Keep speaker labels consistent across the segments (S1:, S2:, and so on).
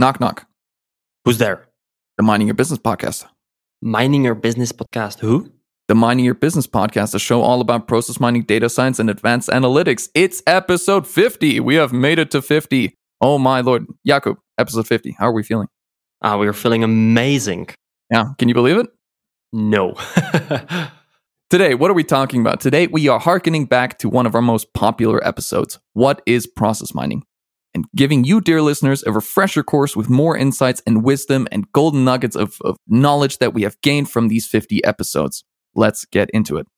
S1: Knock, knock.
S2: Who's there?
S1: The Mining Your Business podcast.
S2: Mining Your Business podcast. Who?
S1: The Mining Your Business podcast, a show all about process mining, data science, and advanced analytics. It's episode 50. We have made it to 50. Oh my lord. Jakub, episode 50. How are we feeling?
S2: We're feeling amazing.
S1: Yeah. Can you believe it?
S2: No.
S1: Today, what are we talking about? Today, we are hearkening back to one of our most popular episodes. What is process mining? And giving you, dear listeners, a refresher course with more insights and wisdom and golden nuggets of knowledge that we have gained from these 50 episodes. Let's get into it.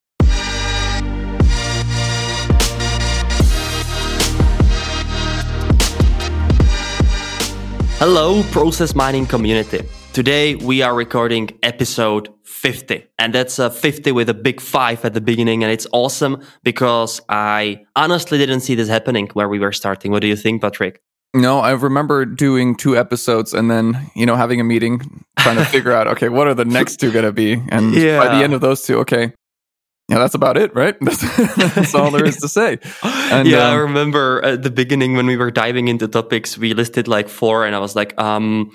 S2: Hello, process mining community. Today, we are recording episode 50. And that's 50 with a big 5 at the beginning. And it's awesome because I honestly didn't see this happening where we were starting. What do you think, Patrick?
S1: No, I remember doing 2 episodes and then, having a meeting, trying to figure out, okay, what are the next 2 going to be? And by the end of those 2, okay, yeah, that's about it, right? That's all there is to say. And,
S2: I remember at the beginning when we were diving into topics, we listed like 4 and I was like,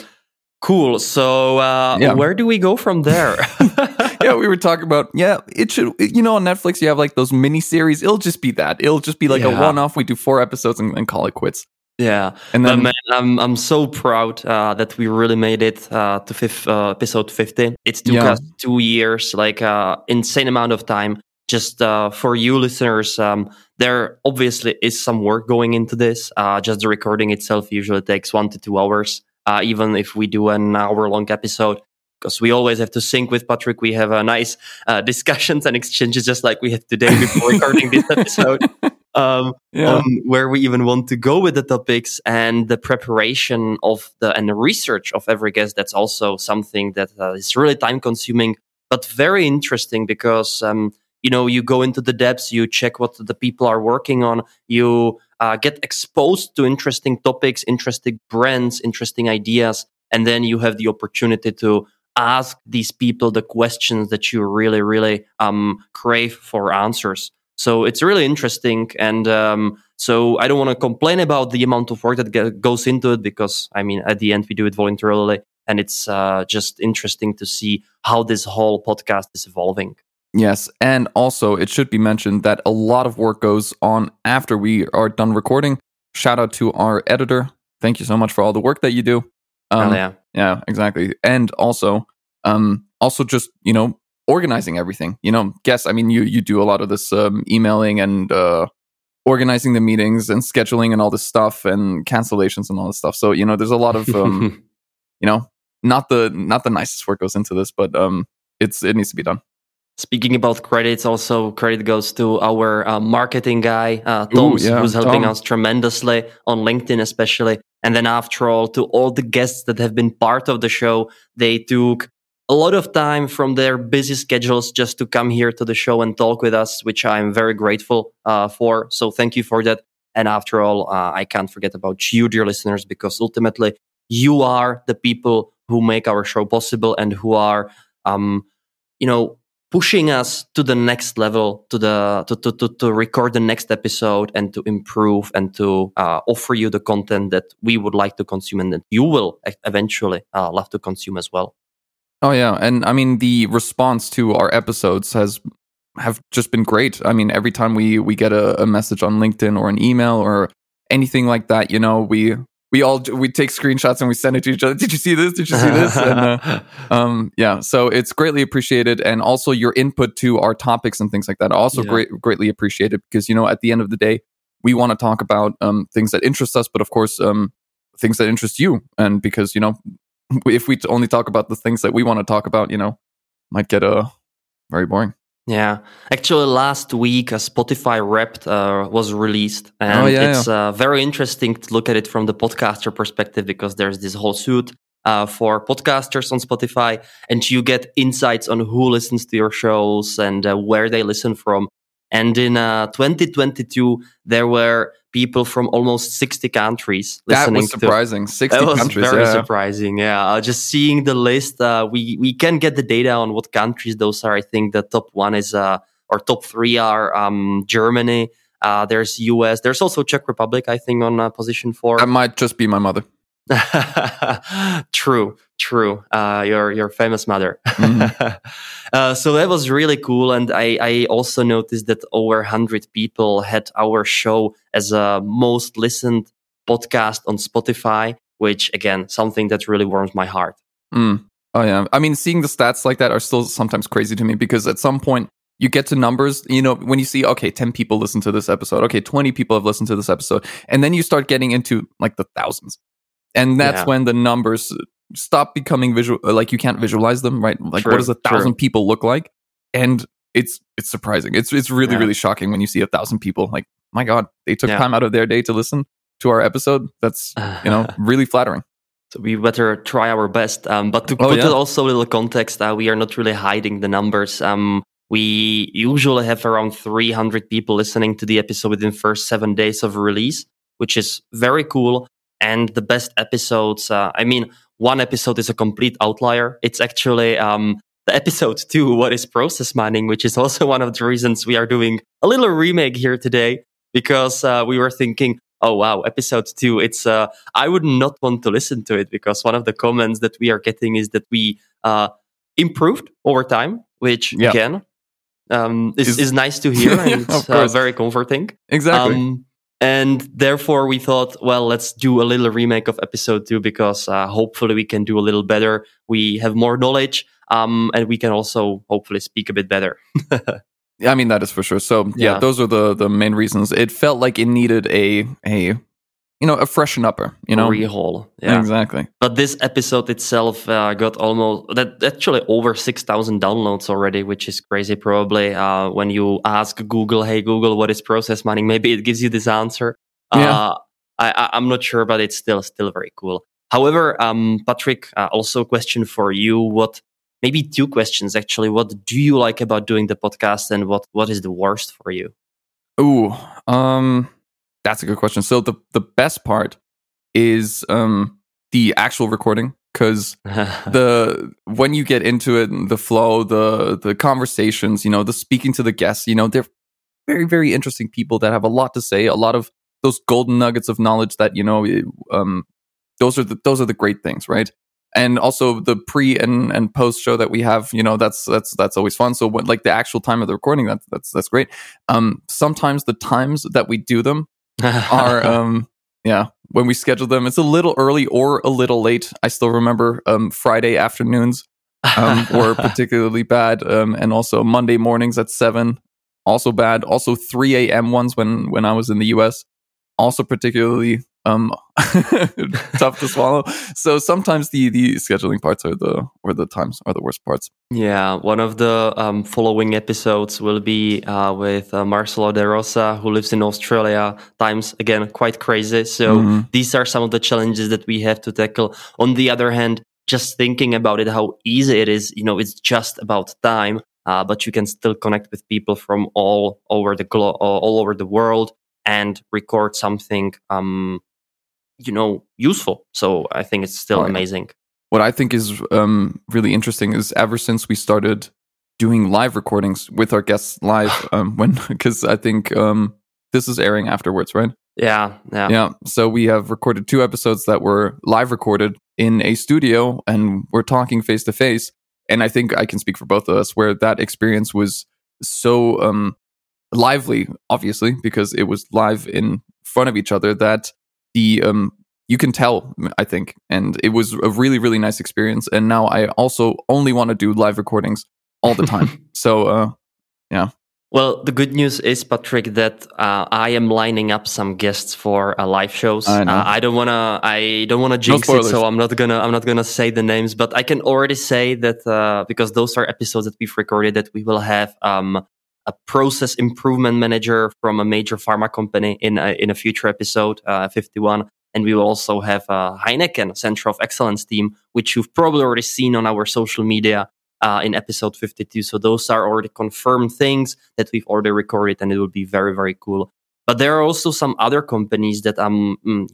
S2: cool. So where do we go from there?
S1: Yeah, we were talking about, it should, on Netflix, you have like those mini series. It'll just be that. It'll just be like a one-off. We do 4 episodes and call it quits.
S2: Yeah,
S1: and then,
S2: but man, I'm so proud that we really made it to episode 50. It took us 2 years, like insane amount of time. Just for you listeners, there obviously is some work going into this. Just the recording itself usually takes 1 to 2 hours, even if we do an hour-long episode. Because we always have to sync with Patrick. We have a nice discussions and exchanges just like we had today before recording this episode. On where we even want to go with the topics and the preparation and the research of every guest. That's also something that is really time consuming, but very interesting because, you go into the depths, you check what the people are working on, you get exposed to interesting topics, interesting brands, interesting ideas, and then you have the opportunity to ask these people the questions that you really, really crave for answers. So it's really interesting. And so I don't want to complain about the amount of work that goes into it because, at the end, we do it voluntarily. And it's just interesting to see how this whole podcast is evolving.
S1: Yes. And also, it should be mentioned that a lot of work goes on after we are done recording. Shout out to our editor. Thank you so much for all the work that you do. Yeah, exactly. And also just, organizing everything, guess, you do a lot of this emailing and organizing the meetings and scheduling and all this stuff and cancellations and all this stuff. So, there's a lot of, not the nicest work goes into this, but it needs to be done.
S2: Speaking about credits, also credit goes to our marketing guy, Tom, who's helping us tremendously on LinkedIn, especially. And then after all, to all the guests that have been part of the show, they took a lot of time from their busy schedules just to come here to the show and talk with us, which I'm very grateful for. So thank you for that. And after all, I can't forget about you, dear listeners, because ultimately you are the people who make our show possible and who are, pushing us to the next level, to record the next episode and to improve and to offer you the content that we would like to consume and that you will eventually love to consume as well.
S1: Oh yeah, and the response to our episodes have just been great. Every time we get a message on LinkedIn or an email or anything like that, we take screenshots and we send it to each other. Did you see this? Did you see this? And, so it's greatly appreciated, and also your input to our topics and things like that also greatly appreciated because at the end of the day we want to talk about things that interest us, but of course things that interest you, and because if we only talk about the things that we want to talk about, might get very boring.
S2: Yeah. Actually, last week, a Spotify Wrapped was released. And it's very interesting to look at it from the podcaster perspective because there's this whole suite for podcasters on Spotify. And you get insights on who listens to your shows and where they listen from. And in 2022, there were people from almost 60 countries listening.
S1: That was surprising. 60 countries.
S2: That was very surprising. Yeah, just seeing the list, we can get the data on what countries those are. I think the top one is, or top 3 are Germany. There's US. There's also Czech Republic, I think, on position 4.
S1: That might just be my mother.
S2: True. Your famous mother. So that was really cool, and I also noticed that over 100 people had our show as a most listened podcast on Spotify, which again, something that really warms my heart.
S1: Oh yeah, I mean, seeing the stats like that are still sometimes crazy to me, because at some point you get to numbers, you know, when you see, okay, 10 people listen to this episode, okay, 20 people have listened to this episode, and then you start getting into like the thousands. And that's when the numbers stop becoming visual, like you can't visualize them, right? Like, what does 1,000 people look like? And it's surprising. It's really, really shocking when you see 1,000 people. Like, my God, they took time out of their day to listen to our episode. That's, you know, really flattering.
S2: So we better try our best. But to put it also a little context, we are not really hiding the numbers. We usually have around 300 people listening to the episode within the first 7 days of release, which is very cool. And the best episodes, I mean, one episode is a complete outlier. It's actually the episode 2, What is Process Mining, which is also one of the reasons we are doing a little remake here today, because we were thinking, oh wow, episode 2, it's I would not want to listen to it, because one of the comments that we are getting is that we improved over time, which again is nice to hear, and it's very comforting.
S1: Exactly.
S2: And therefore we thought, well, let's do a little remake of episode 2, because hopefully we can do a little better. We have more knowledge, and we can also hopefully speak a bit better.
S1: I mean, that is for sure. So those are the main reasons. It felt like it needed a you know, a freshen upper, you know,
S2: rehaul. Yeah,
S1: exactly.
S2: But this episode itself got actually over 6,000 downloads already, which is crazy. Probably when you ask Google, "Hey Google, what is process mining?" Maybe it gives you this answer. I'm not sure, but it's still very cool. However, Patrick, also a question for you. Maybe 2 questions actually. What do you like about doing the podcast, and what is the worst for you?
S1: Ooh, that's a good question. So the best part is the actual recording, because when you get into it, the flow, the conversations, you know, the speaking to the guests, you know, they're very, very interesting people that have a lot to say, a lot of those golden nuggets of knowledge that, you know, those are the great things, right? And also the pre and post show that we have, you know, that's always fun. So when, like, the actual time of the recording, that's great. Sometimes the times that we do them are when we schedule them, it's a little early or a little late. I still remember Friday afternoons were particularly bad, and also Monday mornings at 7, also bad. Also 3 a.m. ones when I was in the US, also particularly tough to swallow. So sometimes the scheduling parts are the times are the worst parts.
S2: Yeah, one of the following episodes will be with Marcelo De Rosa, who lives in Australia. Times, again, quite crazy. So these are some of the challenges that we have to tackle. On the other hand, just thinking about it, how easy it is, you know, it's just about time, but you can still connect with people from all over the world and record something you know, useful. So I think it's still amazing.
S1: What I think is really interesting is, ever since we started doing live recordings with our guests live, because I think this is airing afterwards, right?
S2: Yeah.
S1: So we have recorded 2 episodes that were live recorded in a studio, and we're talking face to face. And I think I can speak for both of us, where that experience was so lively, obviously, because it was live in front of each other, that you can tell, I think, and it was a really, really nice experience. And now I also only want to do live recordings all the time. So yeah.
S2: Well, the good news is, Patrick, that I am lining up some guests for live shows. I don't wanna jinx it, so I'm not gonna say the names, but I can already say that because those are episodes that we've recorded, that we will have a process improvement manager from a major pharma company in a future episode, 51. And we will also have a Heineken Center of Excellence team, which you've probably already seen on our social media in episode 52. So those are already confirmed things that we've already recorded, and it will be very, very cool. But there are also some other companies that I'm,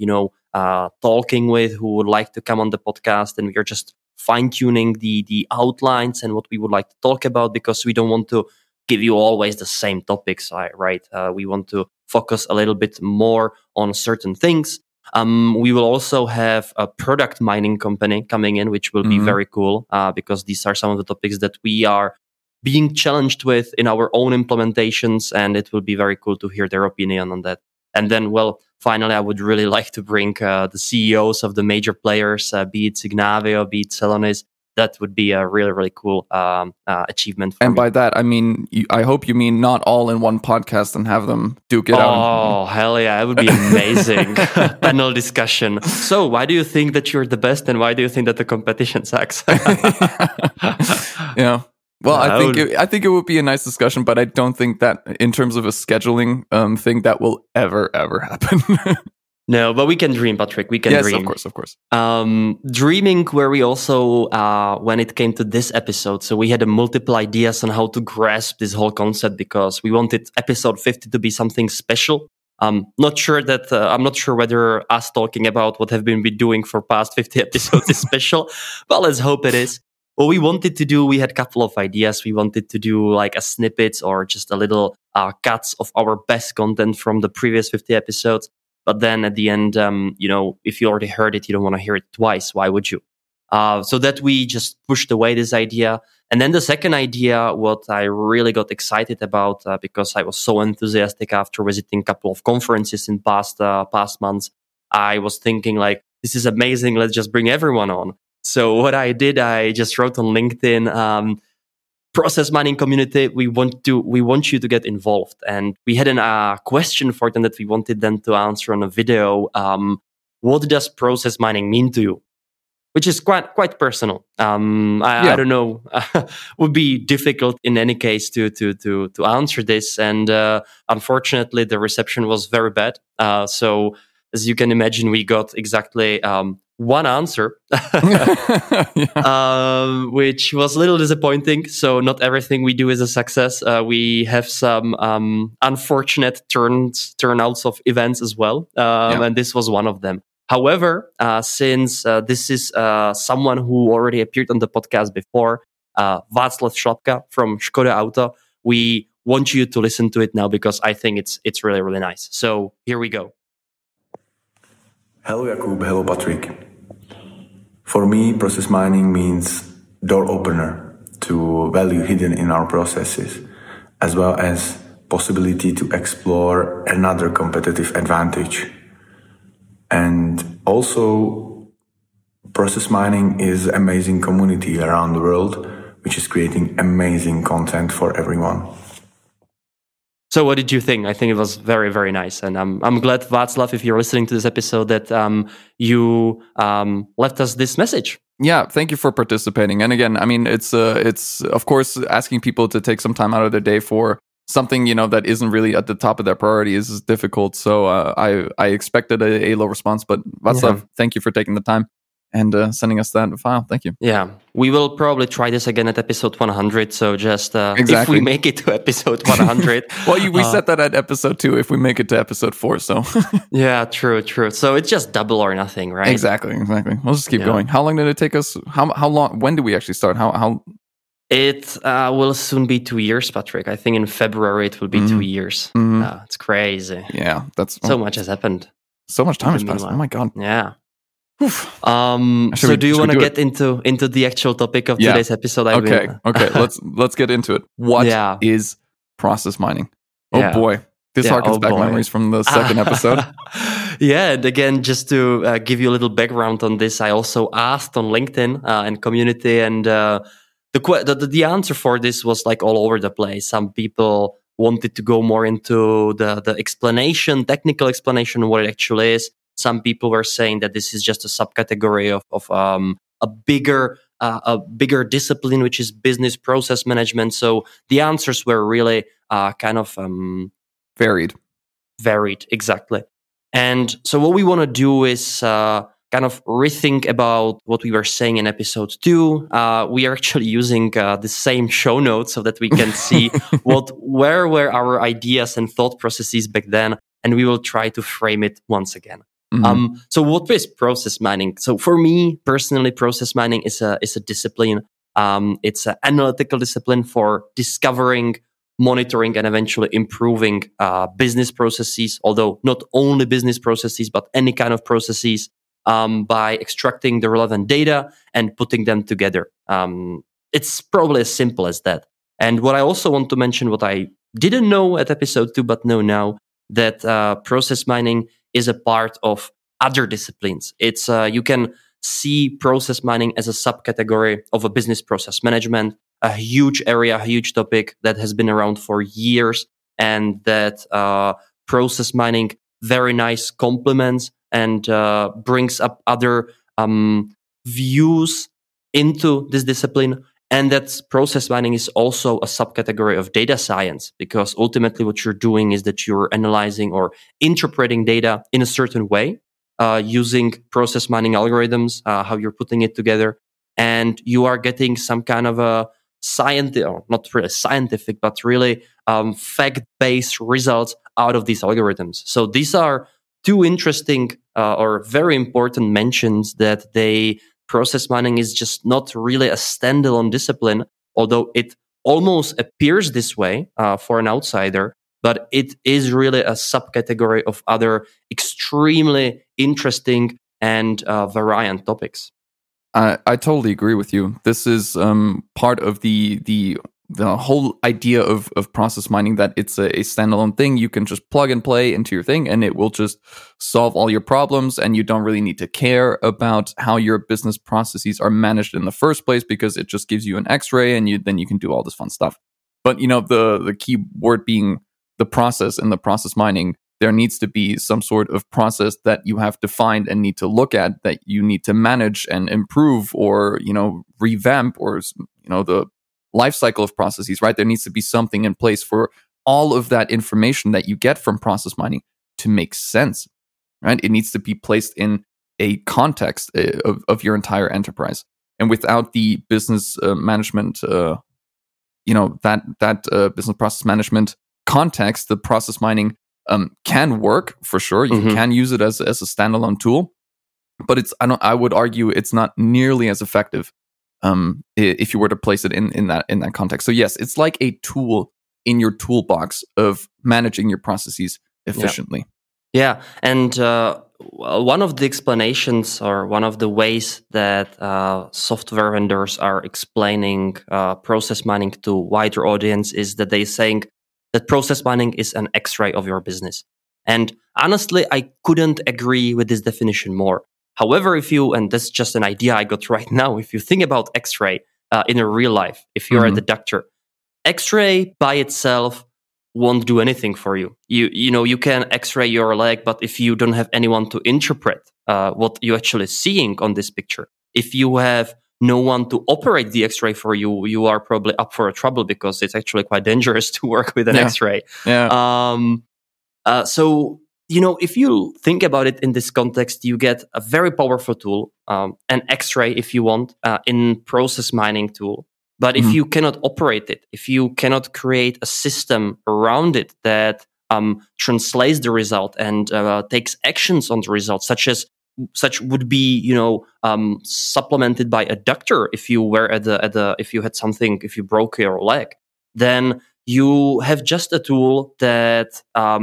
S2: talking with, who would like to come on the podcast, and we are just fine-tuning the outlines and what we would like to talk about, because we don't want to give you always the same topics, right? We want to focus a little bit more on certain things. We will also have a product mining company coming in, which will be very cool because these are some of the topics that we are being challenged with in our own implementations, and it will be very cool to hear their opinion on that. And then, well, finally, I would really like to bring the CEOs of the major players, be it Signavio, be it Celonis. That would be a really, really cool achievement for me.
S1: And by that, I mean, I hope you mean not all in one podcast and have them duke it out.
S2: Oh, hell yeah. It would be amazing. Panel discussion. So why do you think that you're the best and why do you think that the competition sucks?
S1: Yeah. Well, I think it would be a nice discussion, but I don't think that in terms of a scheduling thing that will ever happen.
S2: No, but we can dream, Patrick. We can dream.
S1: Yes, of course.
S2: Dreaming where we also, when it came to this episode, so we had multiple ideas on how to grasp this whole concept because we wanted episode 50 to be something special. I'm not sure whether us talking about what have been doing for past 50 episodes is special, but let's hope it is. What we wanted to do, we had a couple of ideas. We wanted to do like a snippets or just a little cuts of our best content from the previous 50 episodes. But then at the end, if you already heard it, you don't want to hear it twice. Why would you? So that we just pushed away this idea. And then the second idea, what I really got excited about, because I was so enthusiastic after visiting a couple of conferences in past months, I was thinking like, this is amazing. Let's just bring everyone on. So what I did, I just wrote on LinkedIn, process mining community, we want you to get involved. And we had a question for them that we wanted them to answer on a video. What does process mining mean to you? Which is quite personal. I don't know, would be difficult in any case to answer this. And unfortunately, the reception was very bad. So as you can imagine, we got exactly one answer, which was a little disappointing. So not everything we do is a success. We have some unfortunate turnouts of events as well. And this was one of them. However, since this is someone who already appeared on the podcast before, Václav Šlapka from Škoda Auto, we want you to listen to it now because I think it's really, really nice. So here we go.
S3: Hello Jakub, hello Patrick. For me, process mining means door opener to value hidden in our processes, as well as possibility to explore another competitive advantage. And also, process mining is amazing community around the world, which is creating amazing content for everyone.
S2: So what did you think? I think it was very, very nice. And I'm glad, Václav, if you're listening to this episode, that you left us this message.
S1: Yeah, thank you for participating. And again, I mean, it's of course asking people to take some time out of their day for something, that isn't really at the top of their priorities is difficult. So I expected a low response, but Václav, thank you for taking the time and sending us that file. Thank you.
S2: Yeah, we will probably try this again at episode 100. So just if we make it to episode 100.
S1: Well, we set that at episode 2 if we make it to episode 4. So
S2: yeah, true. So it's just double or nothing, right?
S1: Exactly. We'll just keep going. How long did it take us? How long? When did we actually start? How?
S2: It will soon be 2 years, Patrick. I think in February it will be 2 years. It's crazy.
S1: Yeah, that's
S2: so much has happened.
S1: So much time has passed. Oh my god.
S2: Yeah. So do you want to get into the actual topic of today's episode?
S1: Okay. Let's get into it. What is process mining? Oh boy. This harkens back memories from the second episode.
S2: Yeah, and again, just to give you a little background on this, I also asked on LinkedIn and community, and the answer for this was like all over the place. Some people wanted to go more into the technical explanation of what it actually is. Some people were saying that this is just a subcategory of a bigger discipline, which is business process management. So the answers were really kind of
S1: varied,
S2: exactly. And so what we want to do is kind of rethink about what we were saying in episode 2. We are actually using the same show notes so that we can see where were our ideas and thought processes back then, and we will try to frame it once again. So what is process mining? So for me personally, process mining is a discipline. It's an analytical discipline for discovering monitoring and eventually improving business processes, although not only business processes, but any kind of processes, by extracting the relevant data and putting them together. It's probably as simple as that. And what I also want to mention, what I didn't know at episode 2, but know now, that process mining is a part of other disciplines. It's you can see process mining as a subcategory of a business process management, a huge area, a huge topic that has been around for years, and that process mining very nice complements and brings up other views into this discipline. And that process mining is also a subcategory of data science, because ultimately what you're doing is that you're analyzing or interpreting data in a certain way, using process mining algorithms, how you're putting it together. And you are getting some kind of a scientific, or not really scientific, but really fact-based results out of these algorithms. So these are two interesting or very important mentions that process mining is just not really a standalone discipline, although it almost appears this way for an outsider, but it is really a subcategory of other extremely interesting and variant topics.
S1: I totally agree with you. This is part of the whole idea of process mining, that it's a standalone thing. You can just plug and play into your thing and it will just solve all your problems, and you don't really need to care about how your business processes are managed in the first place, because it just gives you an x-ray and then you can do all this fun stuff. But the key word being the process and the process mining, there needs to be some sort of process that you have defined and need to look at, that you need to manage and improve, or revamp, or the life cycle of processes, right? There needs to be something in place for all of that information that you get from process mining to make sense, right? It needs to be placed in a context of your entire enterprise. And without the business management, that business process management context, the process mining can work for sure. You can use it as a standalone tool, but I would argue it's not nearly as effective if you were to place it in that context. So yes, it's like a tool in your toolbox of managing your processes efficiently.
S2: Yeah. And one of the explanations, or one of the ways that software vendors are explaining process mining to a wider audience, is that they're saying that process mining is an X-ray of your business. And honestly, I couldn't agree with this definition more. However, and that's just an idea I got right now, if you think about X-ray in a real life, if you're a doctor, X-ray by itself won't do anything for you. You can X-ray your leg, but if you don't have anyone to interpret what you're actually seeing on this picture, if you have no one to operate the X-ray for you, you are probably up for a trouble, because it's actually quite dangerous to work with an X-ray.
S1: Yeah.
S2: So if you think about it in this context, you get a very powerful tool, an X-ray, if you want, in process mining tool. But if you cannot operate it, if you cannot create a system around it that translates the result and takes actions on the result, such would be supplemented by a doctor if you were if you had something, if you broke your leg, then you have just a tool that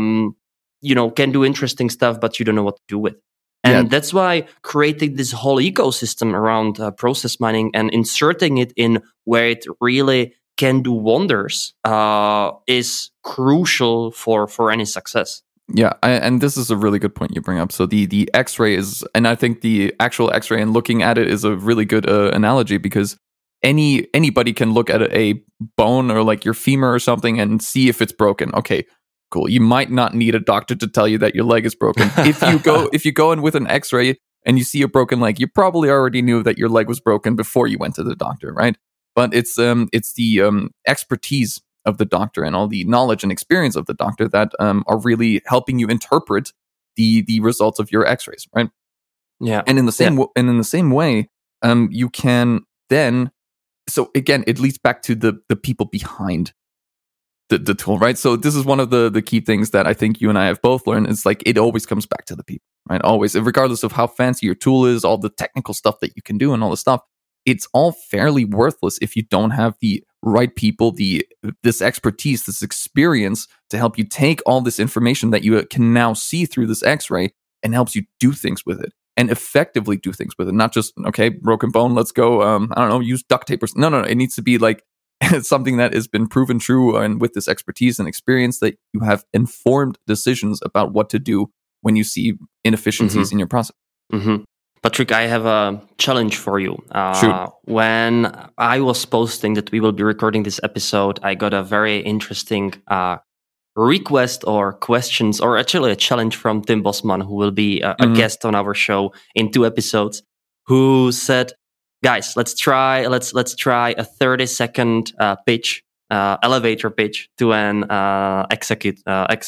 S2: can do interesting stuff, but you don't know what to do with. And that's why creating this whole ecosystem around process mining and inserting it in where it really can do wonders is crucial for any success.
S1: Yeah, and this is a really good point you bring up. So the X-ray is, and I think the actual X-ray and looking at it is a really good analogy, because anybody can look at a bone or like your femur or something and see if it's broken. Okay, cool. You might not need a doctor to tell you that your leg is broken. If you go in with an X-ray and you see a broken leg, you probably already knew that your leg was broken before you went to the doctor, right? But it's the expertise of the doctor and all the knowledge and experience of the doctor that are really helping you interpret the results of your X-rays, right?
S2: Yeah.
S1: And in the same way, you can then. So again, it leads back to the people behind the tool, right? So this is one of the key things that I think you and I have both learned. It's like it always comes back to the people, right? Always, regardless of how fancy your tool is, all the technical stuff that you can do and all the stuff, it's all fairly worthless if you don't have the right people, this expertise, this experience to help you take all this information that you can now see through this X-ray and helps you do things with it and effectively do things with it. Not just, okay, broken bone, let's go, I don't know, use duct tape or something. No, it needs to be like something that has been proven true, and with this expertise and experience that you have informed decisions about what to do when you see inefficiencies in your process.
S2: Patrick, I have a challenge for you.
S1: Shoot.
S2: When I was posting that we will be recording this episode, I got a very interesting request or questions, or actually a challenge from Tim Bosman, who will be a guest on our show in 2 episodes, who said, guys, let's try a 30-second pitch, elevator pitch to an executive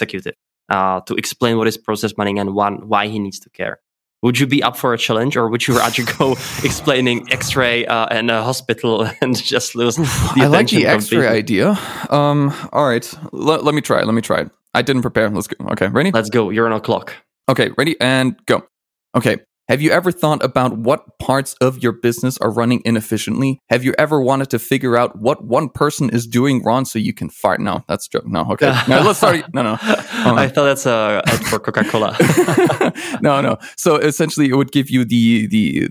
S2: to explain what is process mining and why he needs to care. Would you be up for a challenge, or would you rather go explaining X-ray in a hospital and just lose the attention?
S1: I like the X-ray idea. All right, let me try it. I didn't prepare. Let's go. Okay, ready?
S2: Let's go. You're on a clock.
S1: Okay, ready and go. Okay. Have you ever thought about what parts of your business are running inefficiently? Have you ever wanted to figure out what one person is doing wrong so you can fire? No, that's a joke. No, okay. No, let's start. No.
S2: I thought that's a ad for Coca-Cola.
S1: No. So essentially, it would give you the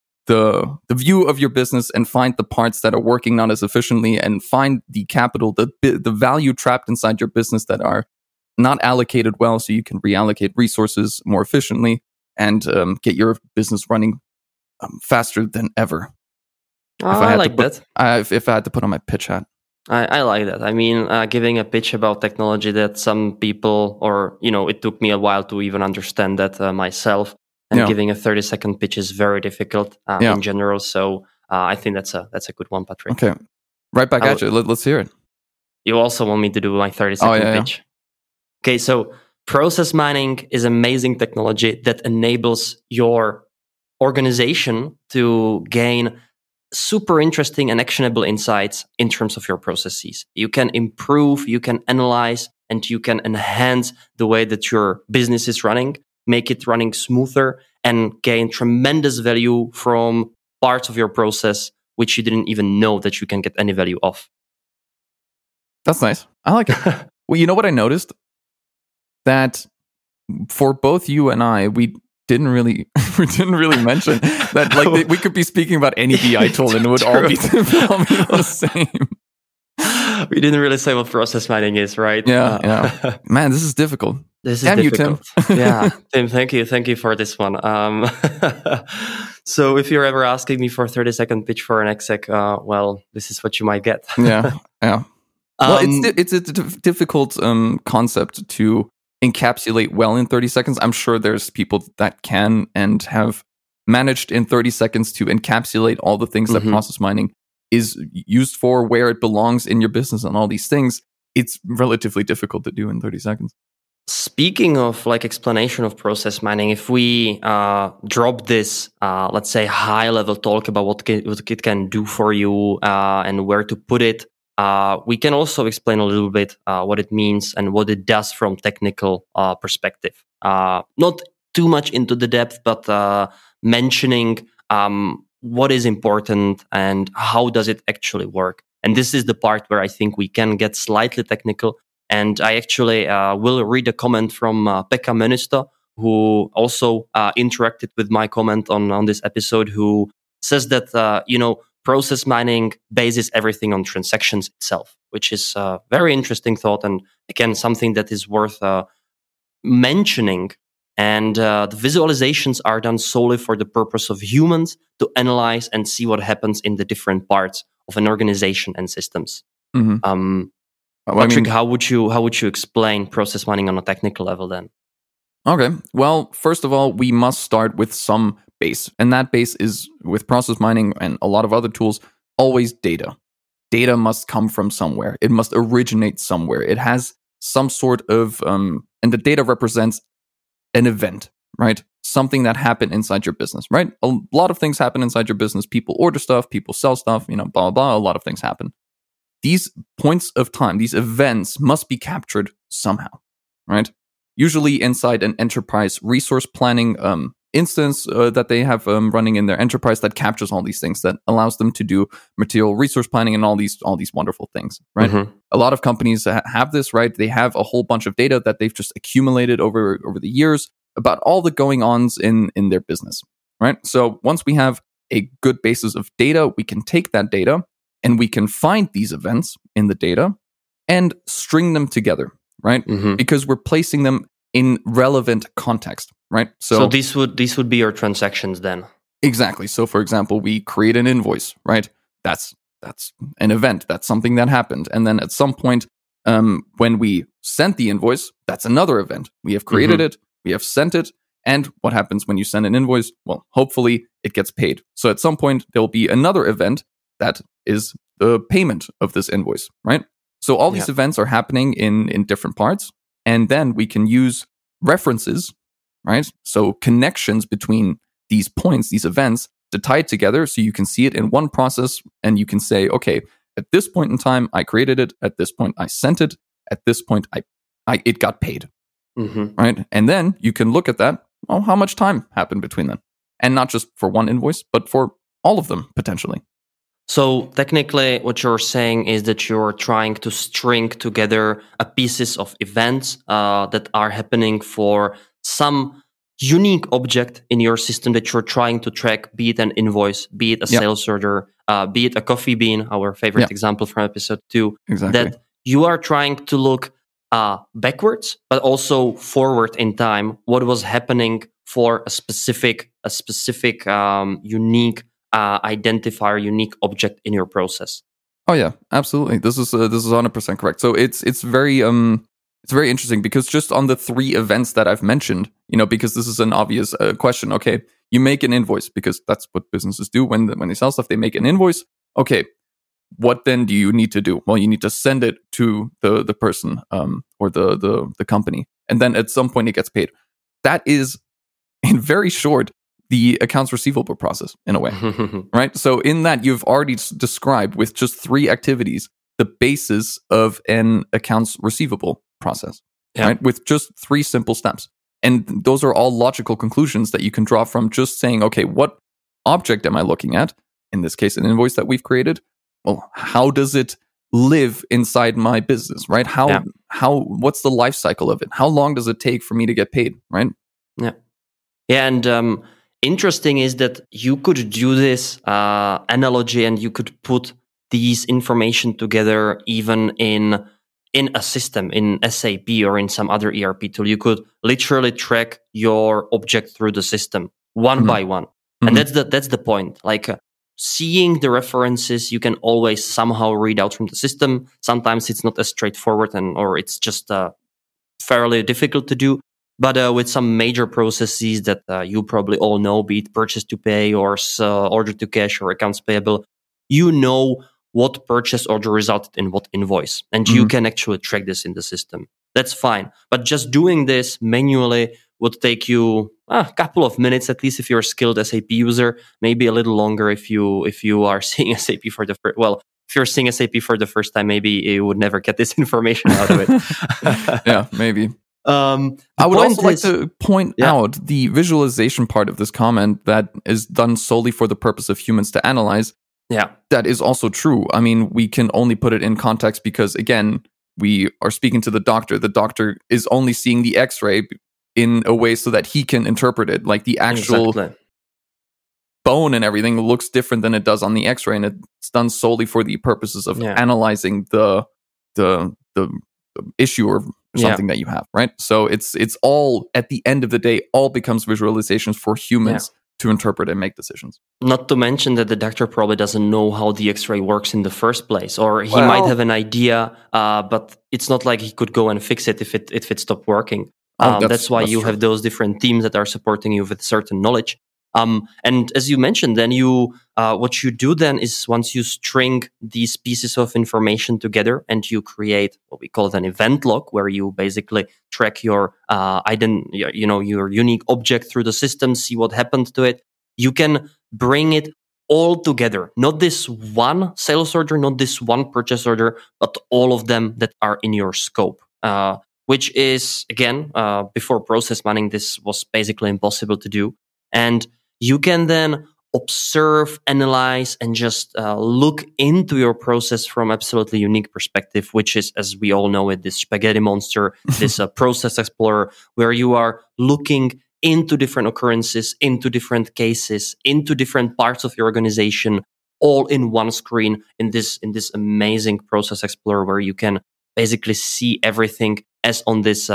S1: view of your business and find the parts that are working not as efficiently, and find the capital, the value trapped inside your business that are not allocated well, so you can reallocate resources more efficiently and get your business running faster than ever.
S2: I like that.
S1: If I had to put on my pitch hat.
S2: I like that. I mean, giving a pitch about technology that some people, or, it took me a while to even understand that myself. And giving a 30-second pitch is very difficult in general. So I think that's a good one, Patrick.
S1: Okay. Right back at you. Let's hear it.
S2: You also want me to do my 30-second pitch? Yeah. Okay, so process mining is amazing technology that enables your organization to gain super interesting and actionable insights in terms of your processes. You can improve, you can analyze, and you can enhance the way that your business is running, make it running smoother, and gain tremendous value from parts of your process which you didn't even know that you can get any value of.
S1: That's nice. I like it. Well, you know what I noticed? That for both you and I, we didn't really mention that we could be speaking about any BI tool and it would all be the same.
S2: We didn't really say what process mining is, right?
S1: Yeah. Man, this is difficult.
S2: This is difficult. You, Tim. Yeah, Tim, thank you for this one. So if you're ever asking me for a 30-second pitch for an exec, well, this is what you might get.
S1: Yeah. Well, it's a difficult concept to encapsulate well in 30 seconds. I'm sure there's people that can and have managed in 30 seconds to encapsulate all the things that process mining is used for, where it belongs in your business, and all these things. It's relatively difficult to do in 30 seconds.
S2: Speaking of explanation of process mining, if we drop this, let's say, high-level talk about what it can do for you and where to put it, we can also explain a little bit what it means and what it does from technical perspective. Not too much into the depth, but mentioning what is important and how does it actually work. And this is the part where I think we can get slightly technical. And I actually will read a comment from Pekka Mönnistö, who also interacted with my comment on this episode, who says that, process mining bases everything on transactions itself, which is a very interesting thought. And again, something that is worth mentioning. And the visualizations are done solely for the purpose of humans to analyze and see what happens in the different parts of an organization and systems. Patrick, how would you explain process mining on a technical level then?
S1: Okay. Well, first of all, we must start with some base. And that base is, with process mining and a lot of other tools, always data. Data must come from somewhere. It must originate somewhere. It has some sort of, and the data represents an event, right? Something that happened inside your business, right? A lot of things happen inside your business. People order stuff, people sell stuff, blah, blah, blah. A lot of things happen. These points of time, these events must be captured somehow, right? Usually inside an enterprise resource planning instance that they have running in their enterprise that captures all these things, that allows them to do material resource planning and all these wonderful things, right? A lot of companies have this, right? They have a whole bunch of data that they've just accumulated over the years about all the going-ons in their business, right? So once we have a good basis of data, we can take that data and we can find these events in the data and string them together, right? Because we're placing them in relevant context, right?
S2: So these would be your transactions then.
S1: Exactly. So for example, we create an invoice, right? That's an event. That's something that happened. And then at some point, when we sent the invoice, that's another event. We have created it, we have sent it. And what happens when you send an invoice? Well, hopefully it gets paid. So at some point, there'll be another event that is the payment of this invoice, right? So all these events are happening in different parts. And then we can use references, right? So connections between these points, these events, to tie it together so you can see it in one process and you can say, okay, at this point in time, I created it. At this point, I sent it. At this point, it got paid, right? And then you can look at that. Oh, how much time happened between them? And not just for one invoice, but for all of them, potentially.
S2: So technically, what you're saying is that you're trying to string together pieces of events that are happening for some unique object in your system that you're trying to track, be it an invoice, be it a sales order, be it a coffee bean, our favorite example from episode 2, that you are trying to look backwards, but also forward in time, what was happening for a specific unique identifier, unique object in your process.
S1: Oh yeah, absolutely. This is 100% correct. So it's very interesting because just on the 3 events that I've mentioned, because this is an obvious question. Okay, you make an invoice because that's what businesses do when they sell stuff. They make an invoice. Okay, what then do you need to do? Well, you need to send it to the person or the company, and then at some point it gets paid. That is, in very short, the accounts receivable process in a way, right? So in that, you've already described with just 3 activities the basis of an accounts receivable process, right? With just 3 simple steps. And those are all logical conclusions that you can draw from just saying, okay, what object am I looking at? In this case, an invoice that we've created. Well, how does it live inside my business, right? What's the life cycle of it? How long does it take for me to get paid, right?
S2: Yeah, and interesting is that you could do this analogy and you could put these information together even in a system, in SAP or in some other ERP tool. You could literally track your object through the system one by one. And that's the point. Like seeing the references, you can always somehow read out from the system. Sometimes it's not as straightforward or it's just fairly difficult to do. But with some major processes that you probably all know, be it purchase to pay or order to cash or accounts payable, you know what purchase order resulted in what invoice. And you can actually track this in the system. That's fine. But just doing this manually would take you a couple of minutes, at least if you're a skilled SAP user, maybe a little longer if you are seeing SAP for the first, well, if you're seeing SAP for the first time, maybe you would never get this information out of it.
S1: Yeah, maybe. I would also like to point out the visualization part of this comment that is done solely for the purpose of humans to analyze.
S2: Yeah.
S1: That is also true. I mean, we can only put it in context because, again, we are speaking to the doctor. The doctor is only seeing the X-ray in a way so that he can interpret it. Like the actual bone and everything looks different than it does on the X-ray, and it's done solely for the purposes of analyzing the issue or something that you have, right? So it's all, at the end of the day, all becomes visualizations for humans to interpret and make decisions.
S2: Not to mention that the doctor probably doesn't know how the X-ray works in the first place, or he might have an idea, but it's not like he could go and fix it if it stopped working. That's why you have those different teams that are supporting you with certain knowledge. And as you mentioned, then what you do then is once you string these pieces of information together and you create what we call an event log, where you basically track your your unique object through the system, see what happened to it. You can bring it all together, not this one sales order, not this one purchase order, but all of them that are in your scope. Which is, again, before process mining, this was basically impossible to do. And you can then observe, analyze, and just look into your process from absolutely unique perspective, which is, as we all know it, this spaghetti monster, this process explorer, where you are looking into different occurrences, into different cases, into different parts of your organization, all in one screen in this amazing process explorer, where you can basically see everything as on this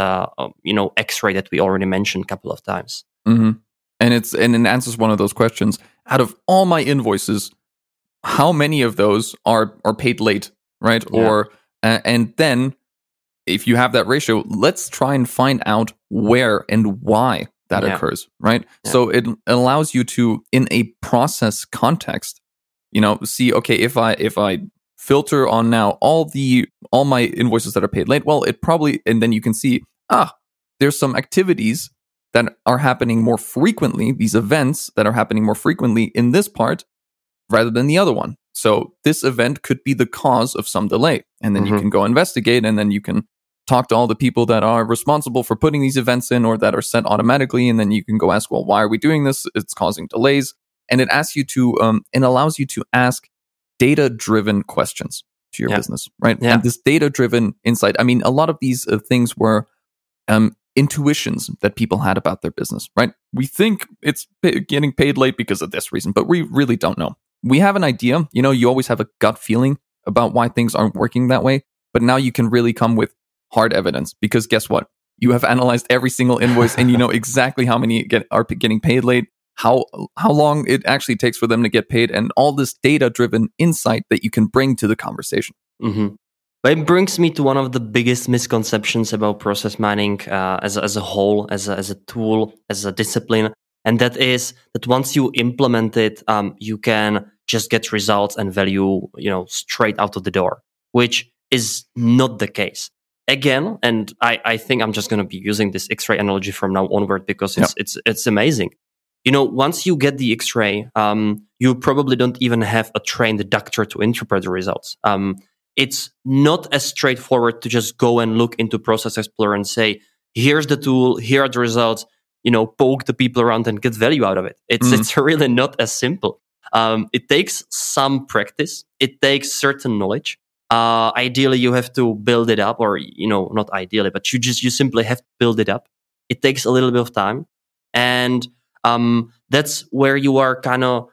S2: X-ray that we already mentioned a couple of times.
S1: Mm-hmm. And it answers one of those questions. Out of all my invoices, how many of those are paid late, right? Yeah. Or and then if you have that ratio, let's try and find out where and why that occurs, right? Yeah. So it allows you to, in a process context, see, okay, if I filter on now all my invoices that are paid late, well, it probably, and then you can see, there's some activities that are happening more frequently, these events that are happening more frequently in this part rather than the other one. So this event could be the cause of some delay. And then you can go investigate, and then you can talk to all the people that are responsible for putting these events in or that are set automatically. And then you can go ask, well, why are we doing this? It's causing delays. And it asks you to, it allows you to ask data-driven questions to your business, right? Yeah. And this data-driven insight, I mean, a lot of these things were intuitions that people had about their business, right? We think it's getting paid late because of this reason, but we really don't know. We have an idea, you always have a gut feeling about why things aren't working that way, but now you can really come with hard evidence, because guess what? You have analyzed every single invoice and you know exactly how many are getting paid late, how long it actually takes for them to get paid, and all this data-driven insight that you can bring to the conversation.
S2: Mm-hmm. But it brings me to one of the biggest misconceptions about process mining as a whole, as a tool, as a discipline. And that is that once you implement it, you can just get results and value, straight out of the door, which is not the case. Again, and I think I'm just going to be using this X-ray analogy from now onward because it's amazing. Once you get the X-ray, you probably don't even have a trained doctor to interpret the results. It's not as straightforward to just go and look into Process Explorer and say, here's the tool, here are the results, poke the people around and get value out of it. It's really not as simple. It takes some practice. It takes certain knowledge. Ideally, you have to build it up, or, not ideally, but you simply have to build it up. It takes a little bit of time. And that's where you are kind of,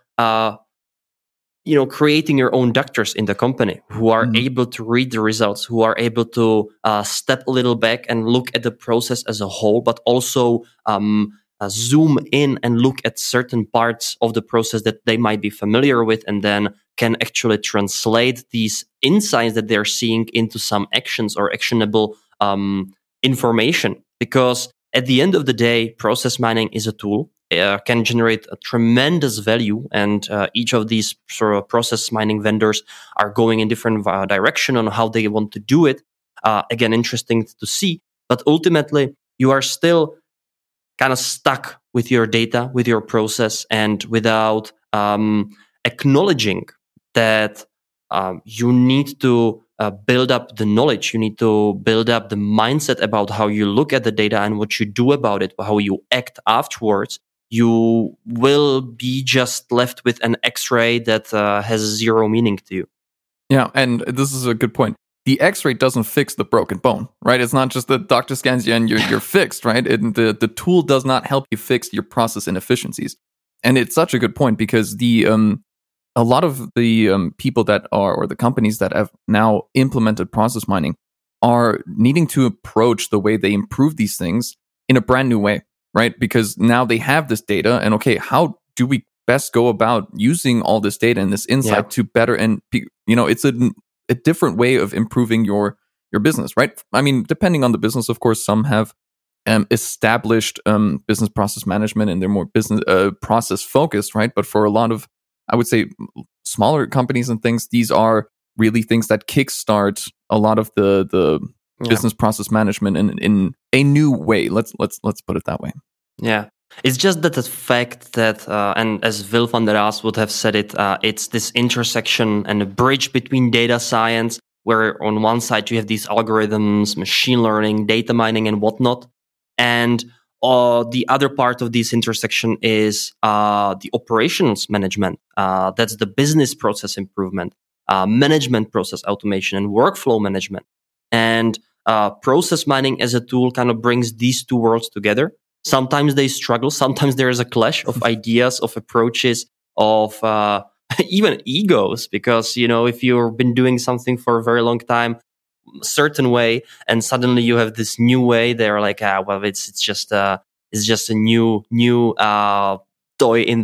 S2: creating your own doctors in the company who are able to read the results, who are able to step a little back and look at the process as a whole, but also zoom in and look at certain parts of the process that they might be familiar with, and then can actually translate these insights that they're seeing into some actions or actionable information. Because at the end of the day, process mining is a tool. Can generate a tremendous value, and each of these sort of process mining vendors are going in different direction on how they want to do it. Again, interesting to see, but ultimately you are still kind of stuck with your data, with your process, and without acknowledging that you need to build up the knowledge, you need to build up the mindset about how you look at the data and what you do about it, how you act afterwards. You will be just left with an X-ray that has zero meaning to you.
S1: Yeah, and this is a good point. The X-ray doesn't fix the broken bone, right? It's not just the doctor scans you and you're fixed, right? The tool does not help you fix your process inefficiencies. And it's such a good point, because a lot of the people that are, or the companies that have now implemented process mining, are needing to approach the way they improve these things in a brand new way. Right? Because now they have this data, and okay, how do we best go about using all this data and this insight to better, and it's a different way of improving your business, right? I mean, depending on the business, of course, some have established business process management and they're more business process focused, right? But for a lot of, I would say, smaller companies and things, these are really things that kickstart a lot of the business process management in a new way. Let's put it that way.
S2: Yeah, it's just that the fact that, and as Will van der Aas would have said it, it's this intersection and a bridge between data science, where on one side you have these algorithms, machine learning, data mining, and whatnot, and the other part of this intersection is the operations management. That's the business process improvement, management process automation, and workflow management. And process mining as a tool kind of brings these two worlds together. Sometimes they struggle. Sometimes there is a clash of ideas, of approaches, of even egos. Because, if you've been doing something for a very long time, certain way, and suddenly you have this new way, they're like, well, it's just a new toy in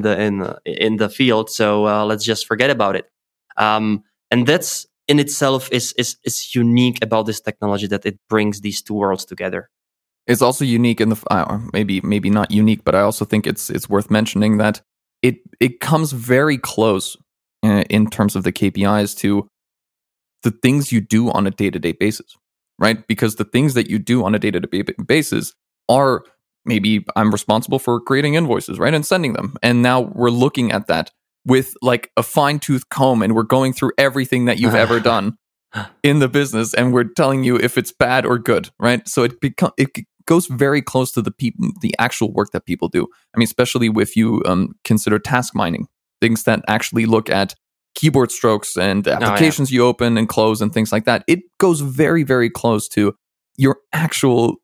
S2: the field. So let's just forget about it. And that's in itself is unique about this technology, that it brings these two worlds together.
S1: It's also unique in maybe not unique, but I also think it's worth mentioning that it comes very close in terms of the KPIs to the things you do on a day-to-day basis, right? Because the things that you do on a day-to-day basis are, maybe I'm responsible for creating invoices, right? And sending them. And now we're looking at that with like a fine-tooth comb, and we're going through everything that you've ever done in the business, and we're telling you if it's bad or good, right? So it goes very close to the actual work that people do. I mean, especially if you consider task mining, things that actually look at keyboard strokes and applications you open and close and things like that. It goes very, very close to your actual,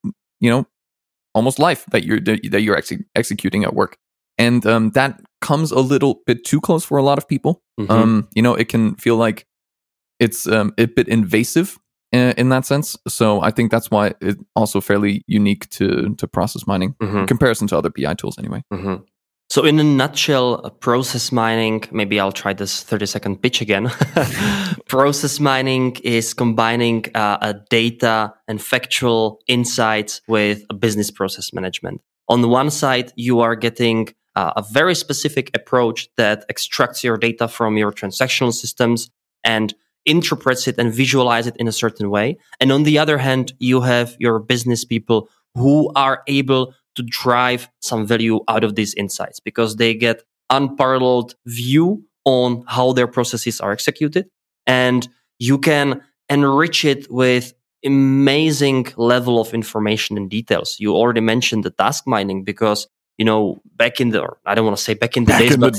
S1: almost life that you're executing at work. And that comes a little bit too close for a lot of people. Mm-hmm. It can feel like it's a bit invasive in that sense. So I think that's why it's also fairly unique to process mining in comparison to other BI tools anyway.
S2: Mm-hmm. So in a nutshell, process mining, maybe I'll try this 30-second pitch again. Process mining is combining a data and factual insights with a business process management. On the one side, you are getting a very specific approach that extracts your data from your transactional systems and interprets it and visualize it in a certain way. And on the other hand, you have your business people who are able to drive some value out of these insights, because they get unparalleled view on how their processes are executed. And you can enrich it with amazing level of information and details. You already mentioned the task mining, because back in the, I don't want to say back in the days, but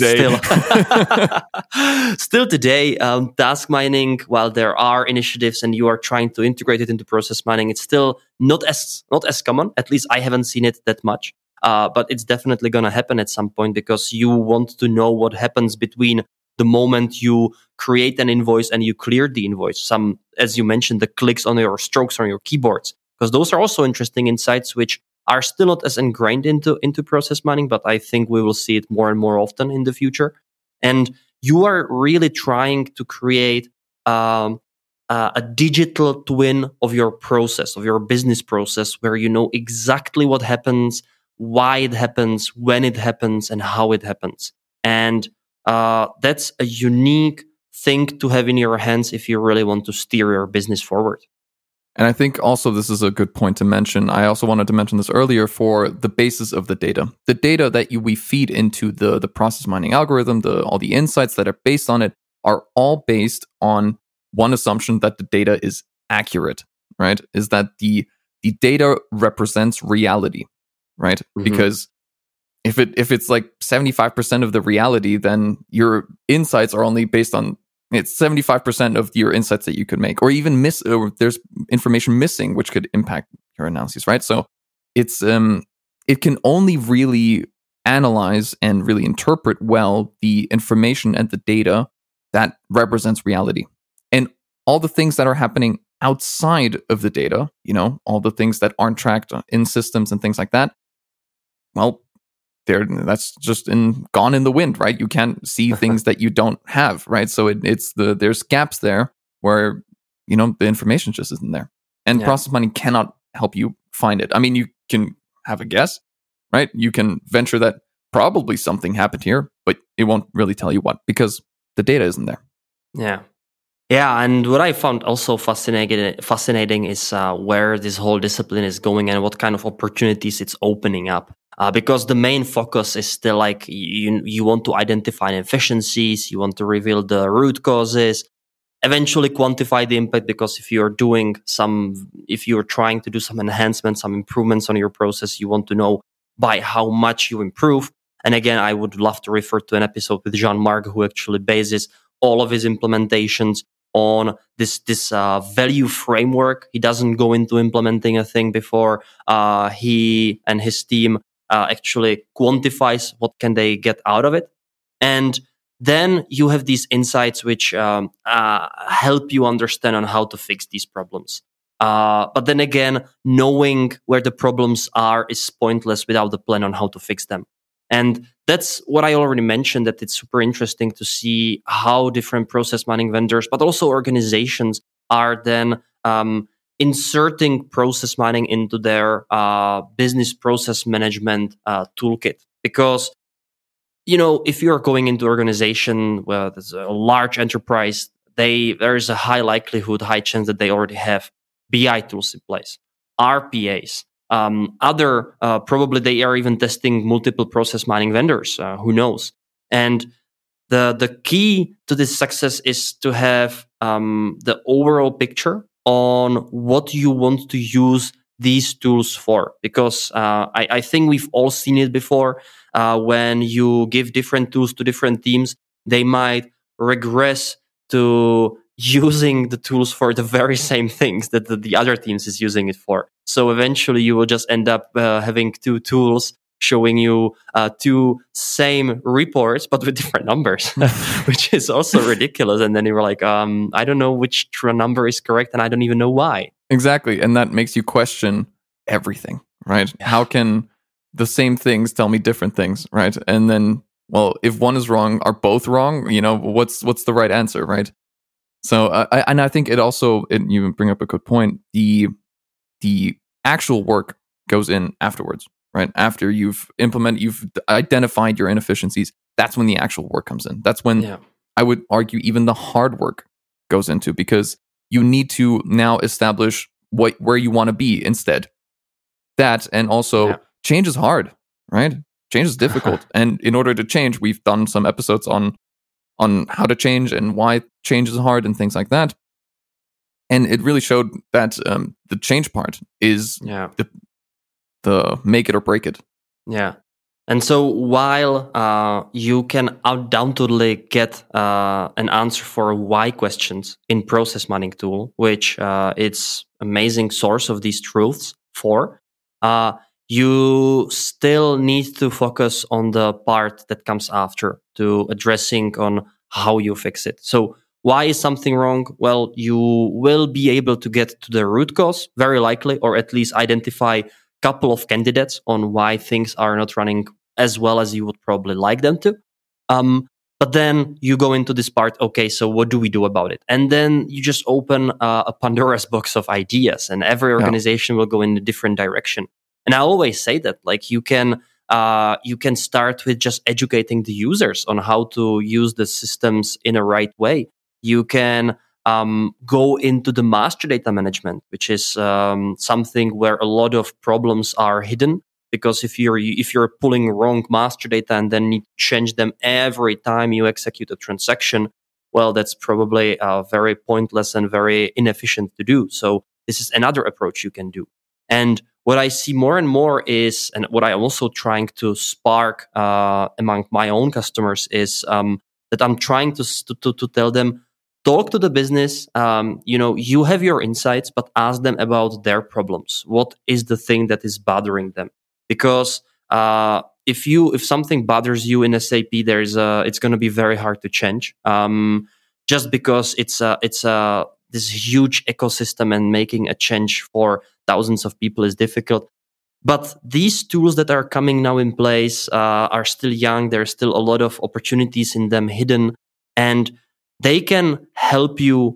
S2: still today, task mining, while there are initiatives and you are trying to integrate it into process mining, it's still not as common. At least I haven't seen it that much. But it's definitely going to happen at some point, because you want to know what happens between the moment you create an invoice and you clear the invoice. Some, as you mentioned, the clicks on your strokes on your keyboards, because those are also interesting insights, which are still not as ingrained into process mining, but I think we will see it more and more often in the future. And you are really trying to create a digital twin of your process, of your business process, where you know exactly what happens, why it happens, when it happens, and how it happens. And that's a unique thing to have in your hands if you really want to steer your business forward.
S1: And I think also this is a good point to mention. I also wanted to mention this earlier for the basis of the data. The data that we feed into the process mining algorithm, all the insights that are based on it, are all based on one assumption, that the data is accurate, right? Is that the data represents reality, right? Mm-hmm. Because if it's like 75% of the reality, then your insights are only based on, it's 75% of your insights that you could make, or even there's information missing, which could impact your analyses, right? So it's it can only really analyze and really interpret well the information and the data that represents reality. And all the things that are happening outside of the data, all the things that aren't tracked in systems and things like that, well, that's just gone in the wind, right? You can't see things that you don't have, right? So there's gaps there where the information just isn't there, and process mining cannot help you find it. I mean, you can have a guess, right? You can venture that probably something happened here, but it won't really tell you what, because the data isn't there.
S2: Yeah, and what I found also fascinating is where this whole discipline is going and what kind of opportunities it's opening up. Because the main focus is still like you want to identify inefficiencies, you want to reveal the root causes, eventually quantify the impact, because if you're trying to do some enhancements, some improvements on your process, you want to know by how much you improve. And again, I would love to refer to an episode with Jean-Marc, who actually bases all of his implementations on this value framework. He doesn't go into implementing a thing before he and his team actually quantifies what can they get out of it. And then you have these insights which help you understand on how to fix these problems. But then again, knowing where the problems are is pointless without a plan on how to fix them. And that's what I already mentioned, that it's super interesting to see how different process mining vendors, but also organizations, are then inserting process mining into their business process management toolkit. Because, if you're going into organization where there's a large enterprise, there is a high likelihood, high chance that they already have BI tools in place, RPAs. Probably they are even testing multiple process mining vendors. Who knows? And the key to this success is to have the overall picture on what you want to use these tools for. Because I think we've all seen it before. When you give different tools to different teams, they might regress to using the tools for the very same things that the other teams is using it for. So eventually you will just end up having two tools showing you two same reports, but with different numbers, which is also ridiculous. And then you were like, I don't know which number is correct, and I don't even know why.
S1: Exactly. And that makes you question everything, right? Yeah. How can the same things tell me different things, right? And then, well, if one is wrong, are both wrong? What's the right answer, right? So, I think it also, you bring up a good point. The actual work goes in afterwards, right? After you've identified your inefficiencies, that's when the actual work comes in. That's when I would argue even the hard work goes into, because you need to now establish where you want to be instead. That, and also change is hard, right? Change is difficult. And in order to change, we've done some episodes on how to change and why change is hard and things like that. And it really showed that the change part is the make it or break it.
S2: Yeah. And so while you can undoubtedly get an answer for why questions in process mining tool, which it's amazing source of these truths for, you still need to focus on the part that comes after, to addressing on how you fix it. So why is something wrong? Well, you will be able to get to the root cause, very likely, or at least identify a couple of candidates on why things are not running as well as you would probably like them to. But then you go into this part, okay, so what do we do about it? And then you just open a Pandora's box of ideas, and every organization will go in a different direction. And I always say that, like, you can start with just educating the users on how to use the systems in a right way. You can go into the master data management, which is something where a lot of problems are hidden. Because if you're pulling wrong master data and then need to change them every time you execute a transaction, well, that's probably very pointless and very inefficient to do. So this is another approach you can do. And what I see more and more is, and what I'm also trying to spark among my own customers is that I'm trying to tell them, talk to the business. You have your insights, but ask them about their problems. What is the thing that is bothering them? Because if something bothers you in SAP, it's going to be very hard to change. Just because it's this huge ecosystem, and making a change for thousands of people is difficult. But these tools that are coming now in place are still young. There's still a lot of opportunities in them hidden, and they can help you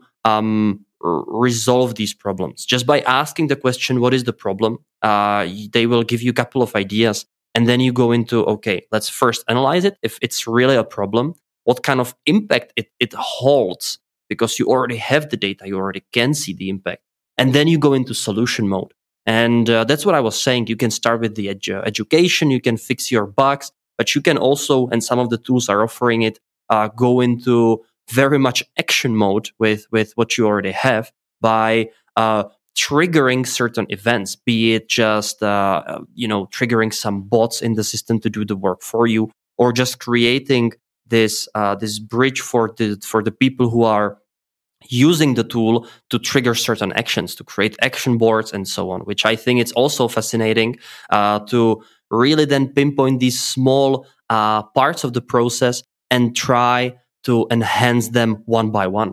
S2: resolve these problems just by asking the question, what is the problem? They will give you a couple of ideas, and then you go into, okay, let's first analyze it. If it's really a problem, what kind of impact it holds, because you already have the data, you already can see the impact. And then you go into solution mode. And that's what I was saying. You can start with the education, you can fix your bugs, but you can also, and some of the tools are offering it, go into very much action mode with what you already have by triggering certain events, be it just triggering some bots in the system to do the work for you, or just creating this bridge for the people who are using the tool to trigger certain actions, to create action boards and so on, which I think it's also fascinating to really then pinpoint these small parts of the process and try to enhance them one by one.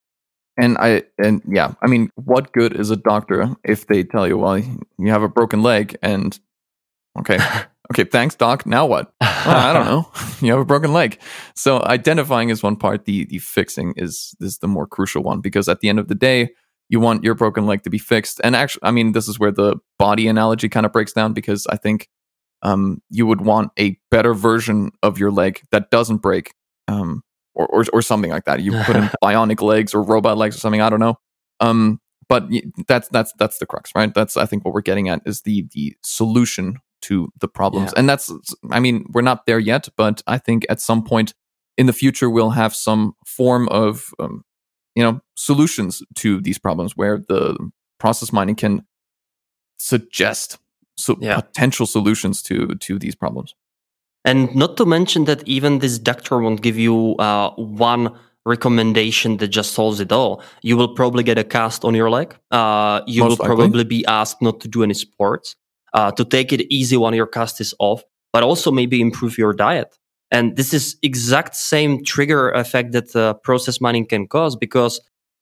S1: I mean, what good is a doctor if they tell you, well, you have a broken leg, and okay, thanks, doc. Now what? Well, I don't know. You have a broken leg. So identifying is one part. The fixing is the more crucial one, because at the end of the day, you want your broken leg to be fixed. And actually, I mean, this is where the body analogy kind of breaks down, because I think you would want a better version of your leg that doesn't break. Or something like that. You put in bionic legs or robot legs or something. I don't know. But that's the crux, right? That's, I think, what we're getting at is the solution to the problems. And that's, I mean, we're not there yet, but I think at some point in the future we'll have some form of solutions to these problems where the process mining can suggest potential solutions to these problems.
S2: And not to mention that even this doctor won't give you one recommendation that just solves it all. You will probably get a cast on your leg. You will probably be asked not to do any sports, to take it easy when your cast is off, but also maybe improve your diet. And this is exact same trigger effect that process mining can cause, because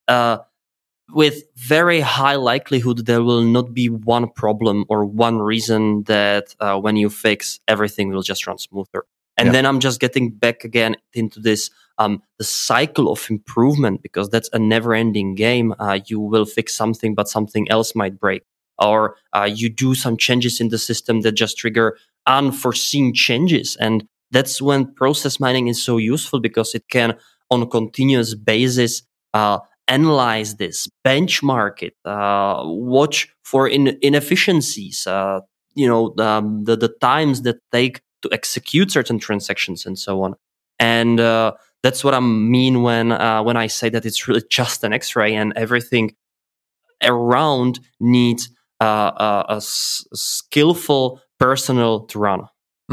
S2: with very high likelihood, there will not be one problem or one reason that when you fix, everything will just run smoother. And then I'm just getting back again into this, the cycle of improvement, because that's a never-ending game. You will fix something, but something else might break. Or you do some changes in the system that just trigger unforeseen changes. And that's when process mining is so useful, because it can, on a continuous basis, analyze this, benchmark it, watch for inefficiencies, the times that take to execute certain transactions and so on. And that's what I mean when I say that it's really just an X-ray, and everything around needs a skillful personnel to run.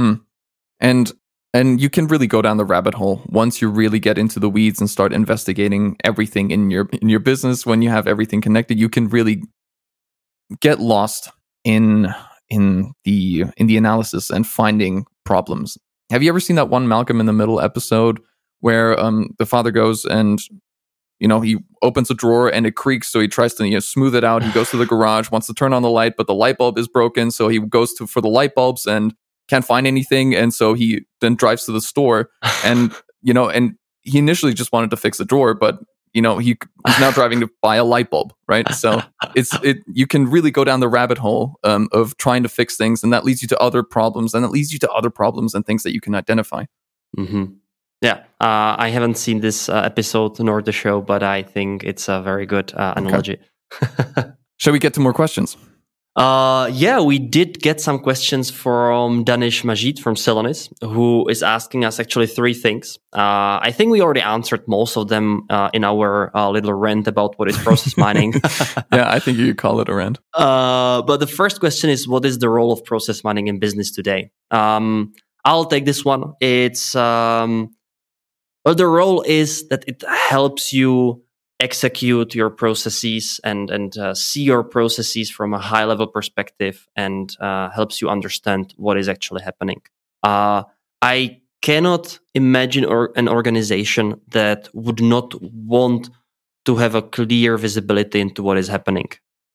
S1: And you can really go down the rabbit hole once you really get into the weeds and start investigating everything in your business. When you have everything connected, you can really get lost in the analysis and finding problems. Have you ever seen that one Malcolm in the Middle episode where the father goes and he opens a drawer and it creaks, so he tries to smooth it out. He goes to the garage, wants to turn on the light, but the light bulb is broken, so he goes for the light bulbs and can't find anything, and so he then drives to the store, and and he initially just wanted to fix the drawer, but he's now driving to buy a light bulb, right? So you can really go down the rabbit hole of trying to fix things, and that leads you to other problems, and it leads you to other problems and things that you can identify.
S2: Mm-hmm. Yeah, I haven't seen this episode nor the show, but I think it's a very good analogy.
S1: Okay. Shall we get to more questions?
S2: We did get some questions from Danish Majid from Celonis, who is asking us actually 3 things. I think we already answered most of them in our little rant about what is process mining.
S1: Yeah, I think you could call it a rant.
S2: But the first question is, what is the role of process mining in business today? I'll take this one. It's the role is that it helps you execute your processes and see your processes from a high level perspective, and helps you understand what is actually happening. I cannot imagine an organization that would not want to have a clear visibility into what is happening.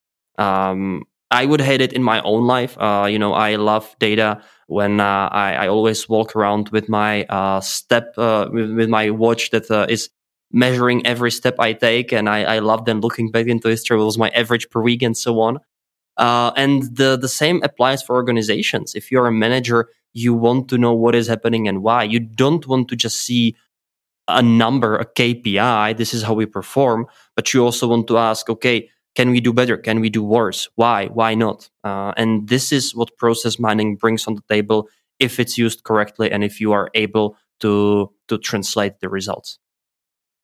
S2: I would hate it in my own life. I love data. When I always walk around with my step, with my watch that is measuring every step I take, and I love then looking back into history. What was my average per week and so on. And the same applies for organizations. If you're a manager, you want to know what is happening and why. You don't want to just see a number, a KPI, this is how we perform, but you also want to ask, okay, can we do better? Can we do worse? Why? Why not? And this is what process mining brings on the table if it's used correctly and if you are able to translate the results.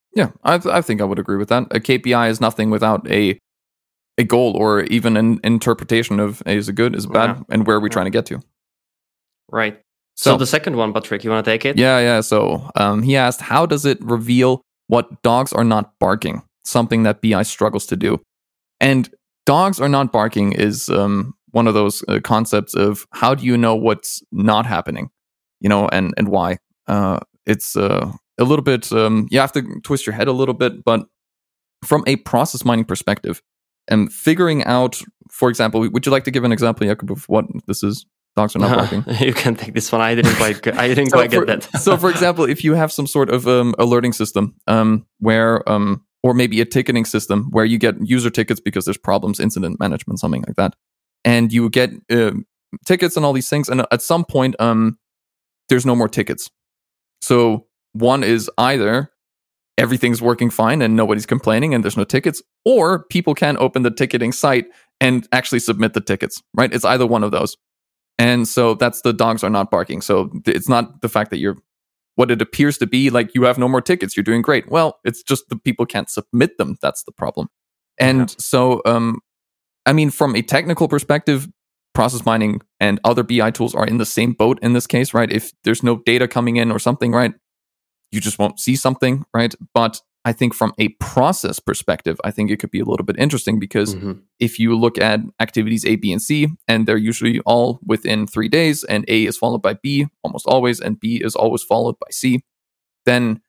S1: Yeah, I think I would agree with that. A KPI is nothing without a goal or even an interpretation of is it good, is it bad, and where are we trying to get to.
S2: Right. So the second one, Patrick, you want to take it?
S1: Yeah. So he asked, how does it reveal what dogs are not barking? Something that BI struggles to do. And dogs are not barking is one of those concepts of how do you know what's not happening, and why. It's a little bit, you have to twist your head a little bit, but from a process mining perspective, and figuring out, for example, would you like to give an example, Jakub, of what this is? Dogs are not barking.
S2: You can take this one. I didn't quite get that.
S1: So, for example, if you have some sort of alerting system where, or maybe a ticketing system where you get user tickets because there's problems, incident management, something like that, and you get tickets and all these things, and at some point, there's no more tickets. So one is either everything's working fine and nobody's complaining and there's no tickets, or people can open the ticketing site and actually submit the tickets, right? It's either one of those. And so that's the dogs are not barking. So it's not the fact that you're what it appears to be like you have no more tickets, you're doing great. Well, it's just the people can't submit them. That's the problem. And so, I mean, from a technical perspective, process mining and other BI tools are in the same boat in this case, right? If there's no data coming in or something, right, you just won't see something, right? But I think from a process perspective, I think it could be a little bit interesting because if you look at activities A, B, and C, and they're usually all within 3 days, and A is followed by B almost always, and B is always followed by C, then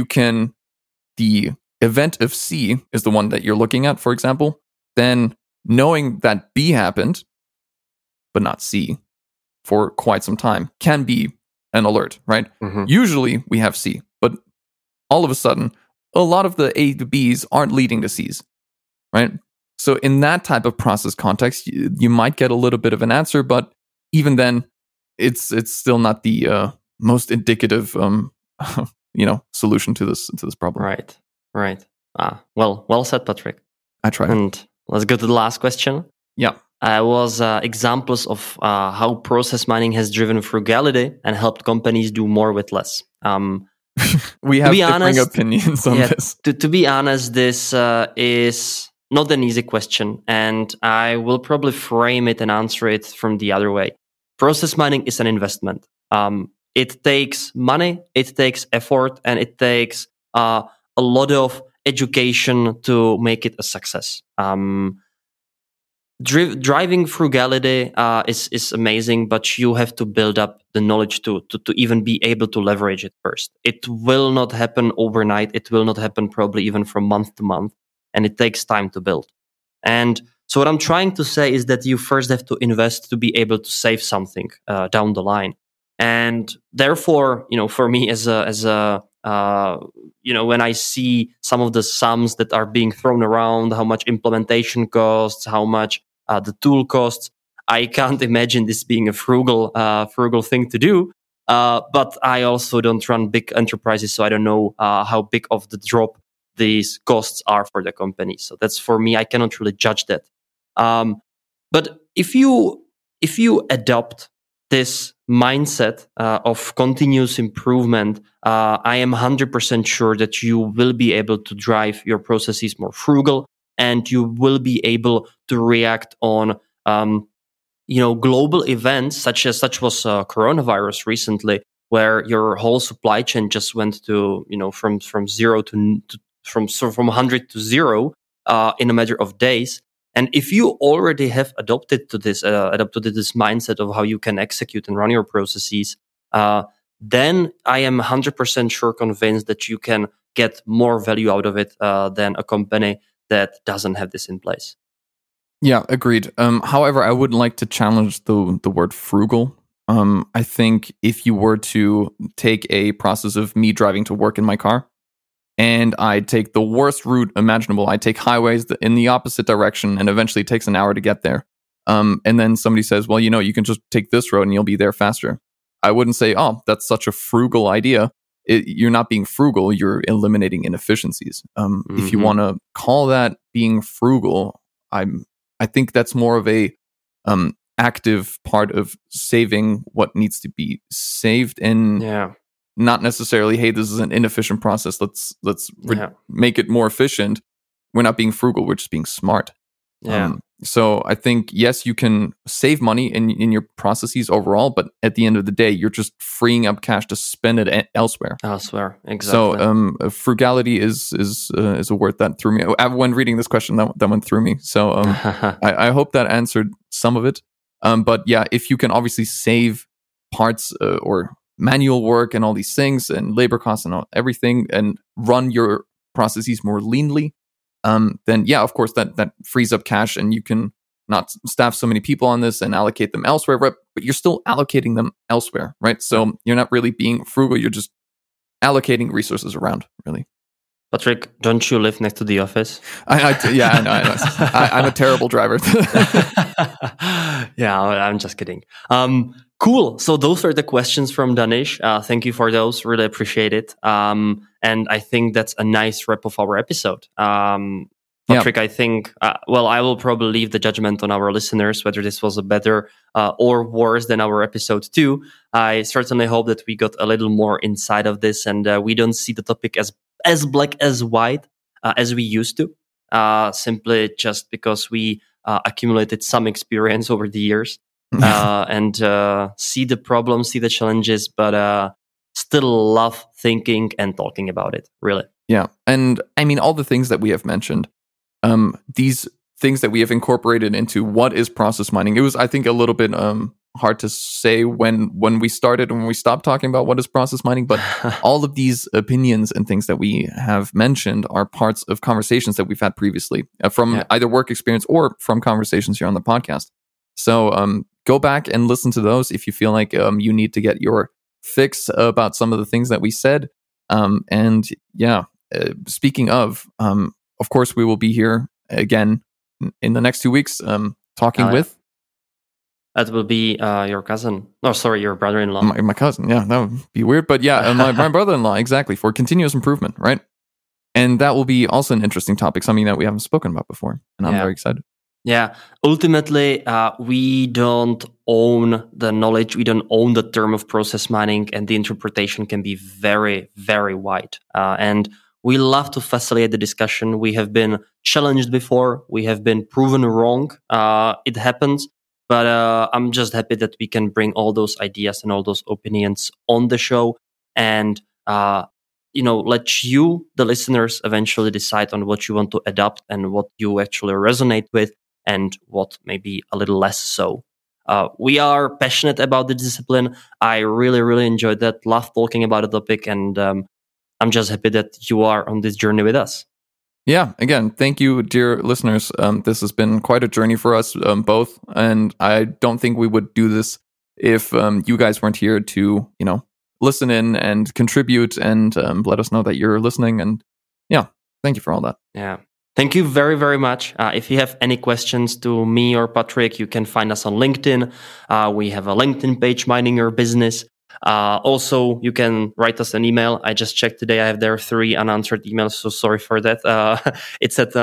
S1: the event of C is the one that you're looking at, for example, then knowing that B happened, but not C, for quite some time can be an alert, right? Usually we have C, but all of a sudden, a lot of the A to Bs aren't leading to Cs, right? So in that type of process context, you might get a little bit of an answer, but even then, it's still not the most indicative, solution to this problem.
S2: Right. Well said, Patrick.
S1: I tried.
S2: And let's go to the last question.
S1: Yeah.
S2: Was examples of how process mining has driven frugality and helped companies do more with less.
S1: We have differing opinions on this.
S2: To be honest, this is not an easy question, and I will probably frame it and answer it from the other way. Process mining is an investment. It takes money, it takes effort, and it takes a lot of education to make it a success. Driving frugality is amazing, but you have to build up the knowledge to even be able to leverage it first. It will not happen overnight. It will not happen probably even from month to month, and it takes time to build. And so what I'm trying to say is that you first have to invest to be able to save something down the line. And therefore, for me as a when I see some of the sums that are being thrown around, how much implementation costs, how much the tool costs, I can't imagine this being a frugal thing to do. But I also don't run big enterprises, so I don't know how big of the drop these costs are for the company. So that's, for me, I cannot really judge that. But if you adopt this mindset of continuous improvement, I am 100% sure that you will be able to drive your processes more frugal, and you will be able to react on global events such was coronavirus recently, where your whole supply chain just went to from 100 to 0 in a matter of days. And if you already have adopted this mindset of how you can execute and run your processes, then I am 100% sure convinced that you can get more value out of it than a company that doesn't have this in place.
S1: Yeah, agreed. However, I would like to challenge the word frugal. I think if you were to take a process of me driving to work in my car, and I take the worst route imaginable, I take highways in the opposite direction, and eventually it takes an hour to get there. And then somebody says, well, you can just take this road and you'll be there faster. I wouldn't say, oh, that's such a frugal idea. You're not being frugal, you're eliminating inefficiencies. If you want to call that being frugal, I think that's more of a active part of saving what needs to be saved. And not necessarily, hey, this is an inefficient process. Let's make it more efficient. We're not being frugal. We're just being smart.
S2: Yeah.
S1: So I think, yes, you can save money in your processes overall, but at the end of the day, you're just freeing up cash to spend it elsewhere.
S2: Exactly.
S1: So frugality is a word that threw me when reading this question. That went through me. So I hope that answered some of it. But yeah, if you can obviously save parts or manual work and all these things and labor costs and everything, and run your processes more leanly, then yeah, of course that frees up cash, and you can not staff so many people on this and allocate them elsewhere, right? But you're still allocating them elsewhere, right? So you're not really being frugal. You're just allocating resources around, really.
S2: Patrick, don't you live next to the office?
S1: I know. I'm a terrible driver.
S2: Yeah, I'm just kidding. Cool. So those are the questions from Danish. Thank you for those. Really appreciate it. And I think that's a nice wrap of our episode. Patrick, I think, I will probably leave the judgment on our listeners, whether this was a better or worse than our episode 2. I certainly hope that we got a little more inside of this, and we don't see the topic as black as white as we used to, simply just because we accumulated some experience over the years and see the problems, see the challenges, but still love thinking and talking about it, really.
S1: Yeah. And I mean, all the things that we have mentioned, these things that we have incorporated into what is process mining, it was, I think, a little bit hard to say when we started and when we stopped talking about what is process mining, but all of these opinions and things that we have mentioned are parts of conversations that we've had previously from either work experience or from conversations here on the podcast. So go back and listen to those if you feel like you need to get your fix about some of the things that we said. And yeah, speaking of course, we will be here again in the next 2 weeks talking with...
S2: That will be your cousin. Oh, sorry, your brother-in-law.
S1: My cousin, yeah, that would be weird. But yeah, my brother-in-law, exactly, for continuous improvement, right? And that will be also an interesting topic, something that we haven't spoken about before. And I'm very excited.
S2: Yeah, ultimately, we don't own the knowledge. We don't own the term of process mining, and the interpretation can be very, very wide. And we love to facilitate the discussion. We have been challenged before. We have been proven wrong. It happens. But I'm just happy that we can bring all those ideas and all those opinions on the show, and let you, the listeners, eventually decide on what you want to adopt and what you actually resonate with, and what maybe a little less so. We are passionate about the discipline. I really, really enjoyed that. Love talking about the topic, and I'm just happy that you are on this journey with us.
S1: Yeah, again, thank you, dear listeners. This has been quite a journey for us both, and I don't think we would do this if you guys weren't here to, listen in and contribute and let us know that you're listening. And yeah, thank you for all that.
S2: Yeah, thank you very, very much. If you have any questions to me or Patrick, you can find us on LinkedIn. We have a LinkedIn page, Mining Your Business. Also, you can write us an email. I just checked today. I have there 3 unanswered emails, so sorry for that. It's at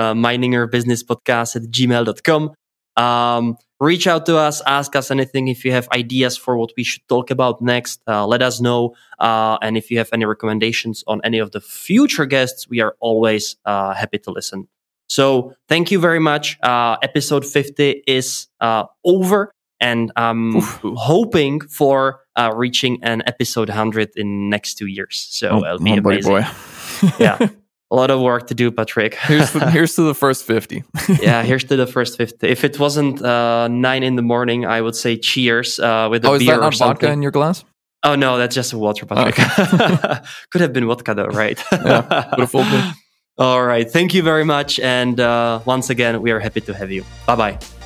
S2: miningyourbusinesspodcast@gmail.com. Reach out to us, ask us anything. If you have ideas for what we should talk about next, let us know. And if you have any recommendations on any of the future guests, we are always happy to listen. So thank you very much. Episode 50 is over. And I'm hoping for reaching an episode 100 in next 2 years. So it'll be amazing. Boy. Yeah, a lot of work to do, Patrick.
S1: Here's to the first 50.
S2: Yeah, here's to the first 50. If it wasn't 9 a.m, I would say cheers with a beer.
S1: Is that not
S2: or something.
S1: Vodka in your glass?
S2: Oh no, that's just water, Patrick. Okay. Could have been vodka though, right?
S1: Yeah, would have fooled me.
S2: All right, thank you very much. And once again, we are happy to have you. Bye-bye.